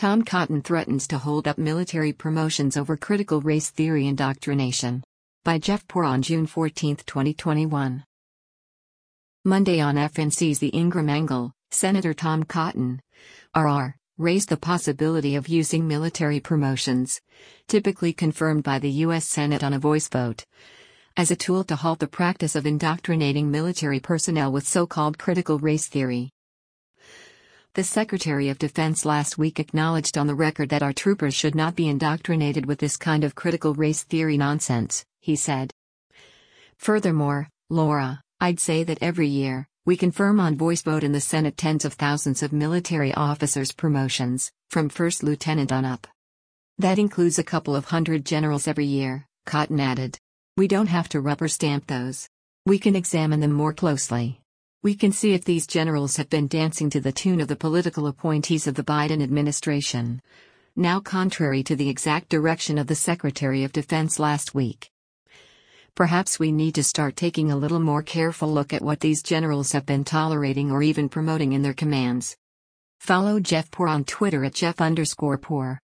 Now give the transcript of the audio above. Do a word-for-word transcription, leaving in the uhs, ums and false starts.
Tom Cotton threatens to hold up military promotions over critical race theory indoctrination. By Jeff Poor on June fourteenth, twenty twenty-one. Monday on F N C's The Ingram Angle, Senator Tom Cotton, R R, raised the possibility of using military promotions, typically confirmed by the U S Senate on a voice vote, as a tool to halt the practice of indoctrinating military personnel with so-called critical race theory. The Secretary of Defense last week acknowledged on the record that our troopers should not be indoctrinated with this kind of critical race theory nonsense, he said. Furthermore, Laura, I'd say that every year, we confirm on voice vote in the Senate tens of thousands of military officers' promotions, from first lieutenant on up. That includes a couple of hundred generals every year, Cotton added. We don't have to rubber stamp those. We can examine them more closely. We can see if these generals have been dancing to the tune of the political appointees of the Biden administration. Now contrary to the exact direction of the Secretary of Defense last week. Perhaps we need to start taking a little more careful look at what these generals have been tolerating or even promoting in their commands. Follow Jeff Poor on Twitter at Jeff underscore Poor.